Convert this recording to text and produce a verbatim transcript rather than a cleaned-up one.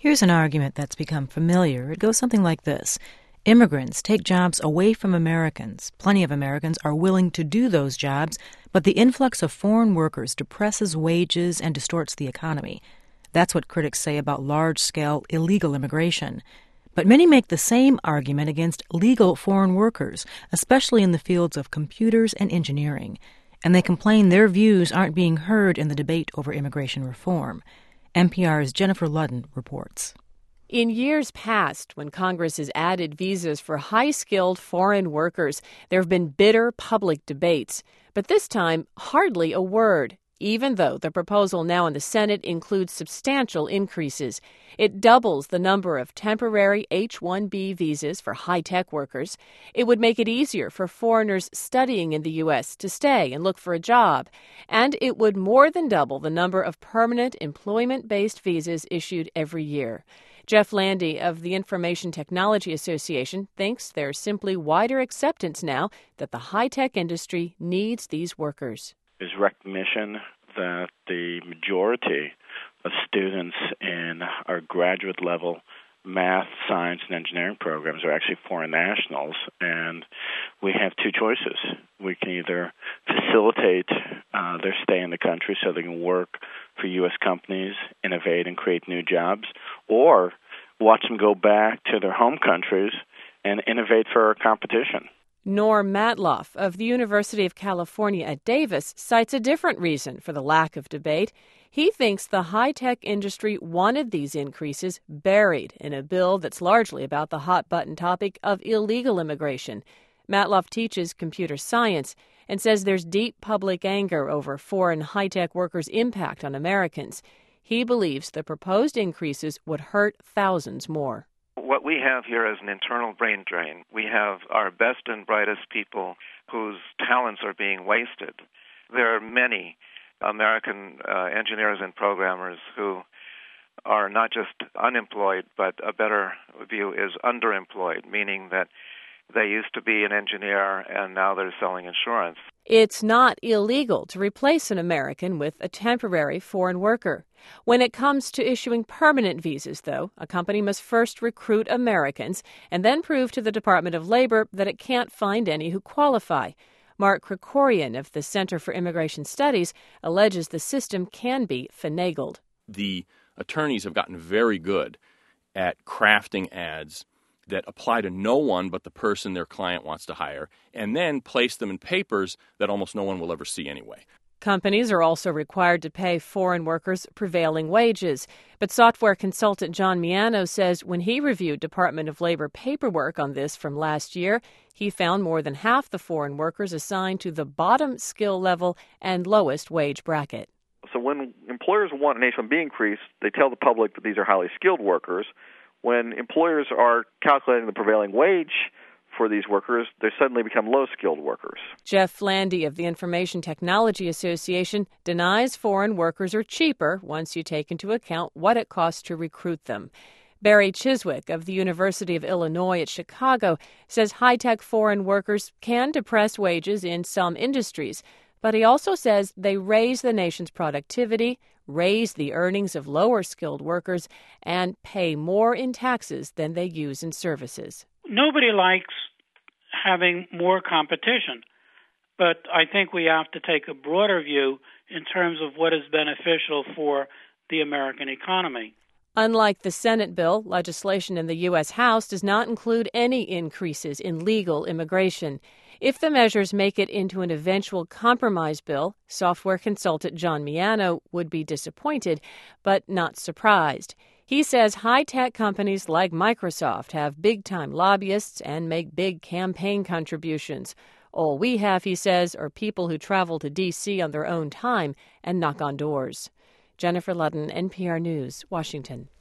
Here's an argument that's become familiar. It goes something like this. Immigrants take jobs away from Americans. Plenty of Americans are willing to do those jobs, but the influx of foreign workers depresses wages and distorts the economy. That's what critics say about large-scale illegal immigration. But many make the same argument against legal foreign workers, especially in the fields of computers and engineering. And they complain their views aren't being heard in the debate over immigration reform. N P R's Jennifer Ludden reports. In years past, when Congress has added visas for high-skilled foreign workers, there have been bitter public debates. But this time, hardly a word, even though the proposal now in the Senate includes substantial increases. It doubles the number of temporary H one B visas for high-tech workers. It would make it easier for foreigners studying in the U S to stay and look for a job. And it would more than double the number of permanent employment-based visas issued every year. Jeff Landy of the Information Technology Association thinks there's simply wider acceptance now that the high-tech industry needs these workers. There's recognition that the majority of students in our graduate-level math, science, and engineering programs are actually foreign nationals, and we have two choices. We can either facilitate uh, their stay in the country so they can work for U S companies, innovate, and create new jobs, or watch them go back to their home countries and innovate for our competition. Norm Matloff of the University of California at Davis cites a different reason for the lack of debate. He thinks the high-tech industry wanted these increases buried in a bill that's largely about the hot-button topic of illegal immigration. Matloff teaches computer science and says there's deep public anger over foreign high-tech workers' impact on Americans. He believes the proposed increases would hurt thousands more. What we have here is an internal brain drain. We have our best and brightest people whose talents are being wasted. There are many American uh, engineers and programmers who are not just unemployed, but a better view is underemployed, meaning that they used to be an engineer and now they're selling insurance. It's not illegal to replace an American with a temporary foreign worker. When it comes to issuing permanent visas, though, a company must first recruit Americans and then prove to the Department of Labor that it can't find any who qualify. Mark Krikorian of the Center for Immigration Studies alleges the system can be finagled. The attorneys have gotten very good at crafting ads that apply to no one but the person their client wants to hire, and then place them in papers that almost no one will ever see anyway. Companies are also required to pay foreign workers prevailing wages. But software consultant John Miano says when he reviewed Department of Labor paperwork on this from last year, he found more than half the foreign workers assigned to the bottom skill level and lowest wage bracket. So when employers want an H one B increase, they tell the public that these are highly skilled workers. When employers are calculating the prevailing wage for these workers, they suddenly become low-skilled workers. Jeff Landy of the Information Technology Association denies foreign workers are cheaper once you take into account what it costs to recruit them. Barry Chiswick of the University of Illinois at Chicago says high-tech foreign workers can depress wages in some industries, but he also says they raise the nation's productivity, raise the earnings of lower-skilled workers, and pay more in taxes than they use in services. Nobody likes having more competition, but I think we have to take a broader view in terms of what is beneficial for the American economy. Unlike the Senate bill, legislation in the U S House does not include any increases in legal immigration. If the measures make it into an eventual compromise bill, software consultant John Miano would be disappointed, but not surprised. He says high-tech companies like Microsoft have big-time lobbyists and make big campaign contributions. All we have, he says, are people who travel to D C on their own time and knock on doors. Jennifer Ludden, N P R News, Washington.